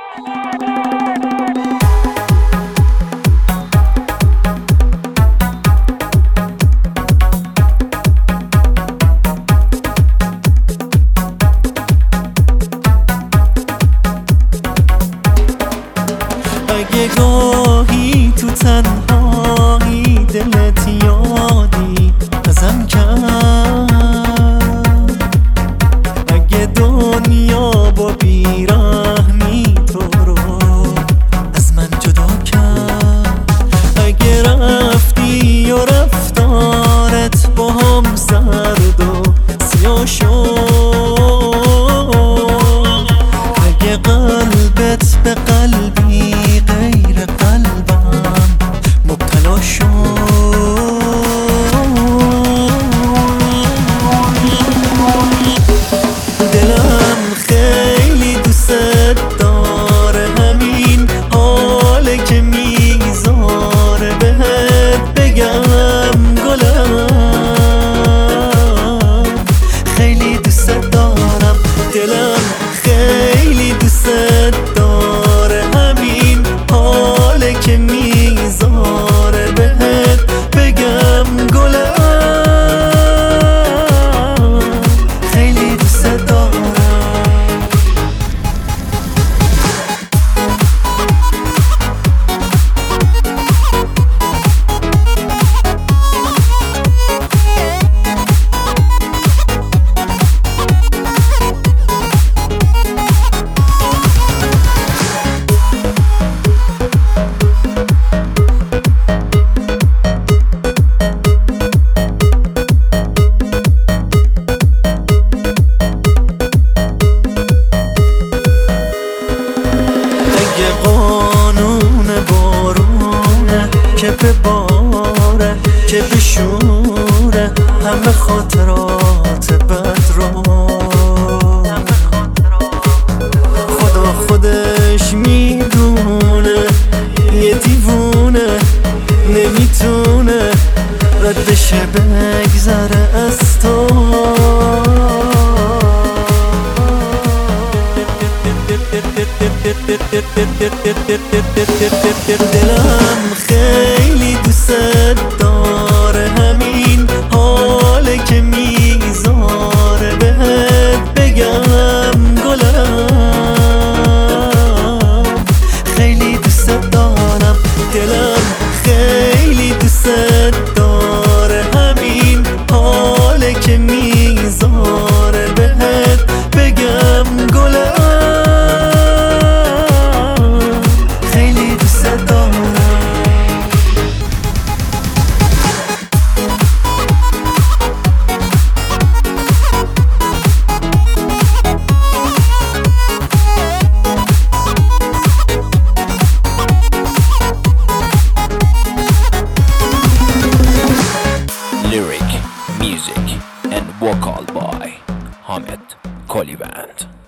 اگه گاهی تو تنهایی دلت یادی ازم کرد، اگه دنیا با بیرحمی تو رو از من جدا کرد، اگه رفتی و رفتارت با هم زرد و سیاه شد، اگه قلبت به قلبی غیر قلبم مبتلا شد، دلم خیلی دوست داره همین حاله که میذاره بهت بگم گلم، خیلی دوست دارم، دلم خیلی دوست داره همین حاله که میذاره بهت بگم گلم، خیلی دوست دارم. قانون بارونه که به باره که بشوره همه خاطرات بد رو، خدا خودش میدونه یه دیوونه نمیتونه رد بشه بگذره از تو، دلم خیلی دوست داره همین حاله که میذاره بهت بگم گلم، خیلی دوست دارم، دلم خیلی دوست داره همین حاله که میذاره بهت بگم گلم، Lyric, music and vocal by Hamed Kolivand.